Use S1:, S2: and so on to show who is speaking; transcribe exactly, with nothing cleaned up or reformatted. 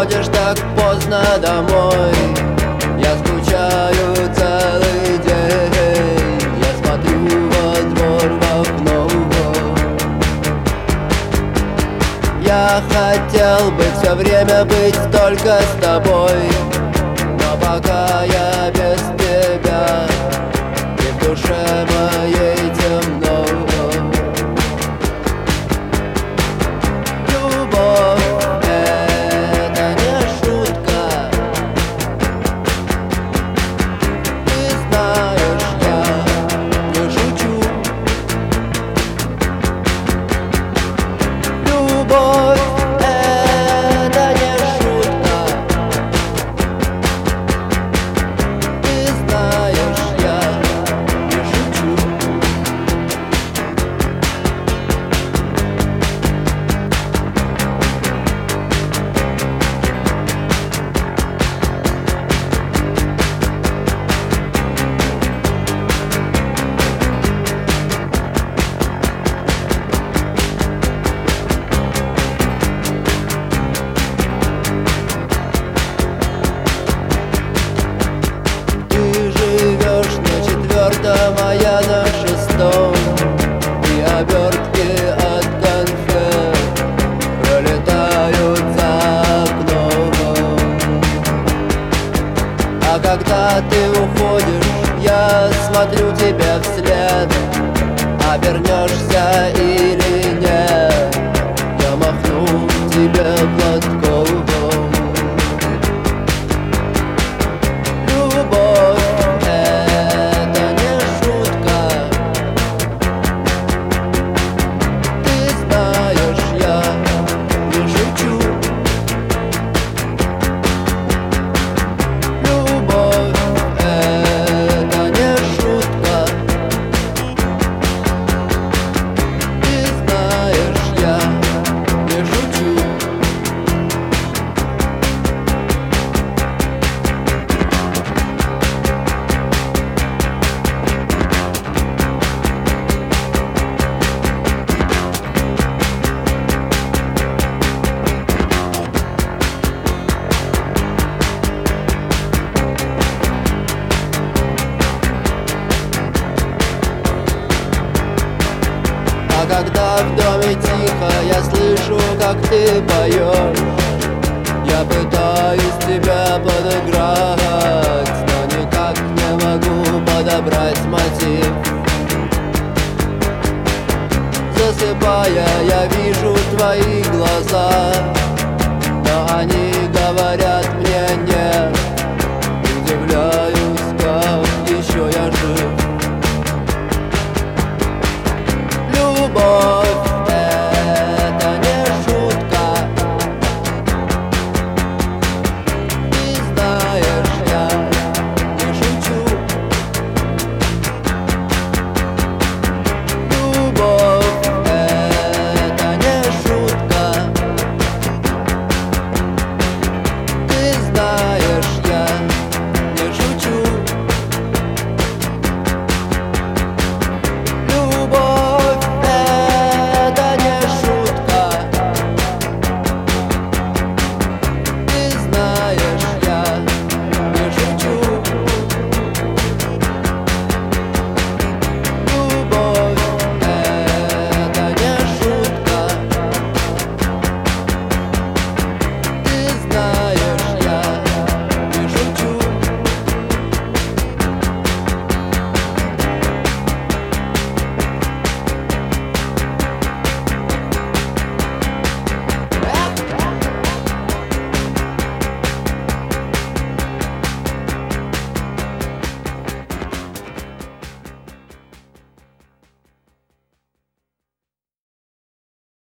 S1: приходишь так поздно домой. Я скучаю целый день, я смотрю во двор в окно. Я хотел бы все время быть только с тобой, но пока я без тебя, и в душе моей темно. Любовь — это не шутка, ты знаешь, я не шучу. Любовь — это не шутка, ты знаешь, я не шучу. А я на шестом, и обертки от конфет пролетают за окном. А когда ты уходишь, я смотрю тебе вслед. Обернешься или нет, я махну тебе платком. Любовь А когда в доме тихо, я слышу, как ты поешь. Я пытаюсь тебя подыграть, но никак не могу подобрать мотив. Засыпая, я вижу твои глаза, но они говорят мне: